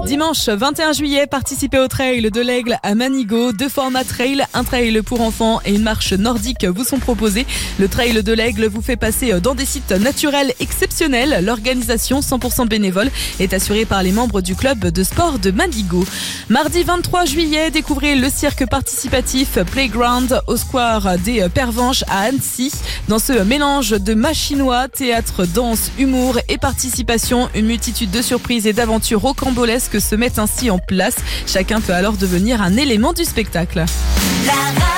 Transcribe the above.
Dimanche 21 juillet, participez au trail de l'Aigle à Manigo. 2 formats trail, un trail pour enfants et une marche nordique vous sont proposés. Le trail de l'Aigle vous fait passer dans des sites naturels exceptionnels. L'organisation 100% bénévole est assurée par les membres du club de sport de Manigo. Mardi 23 juillet, découvrez le cirque participatif Playground au square des Pervenches à Annecy. Dans ce mélange de machinois, théâtre, danse, humour et participation, une multitude de surprises et d'aventures rocambolesques se mettent ainsi en place. Chacun peut alors devenir un élément du spectacle.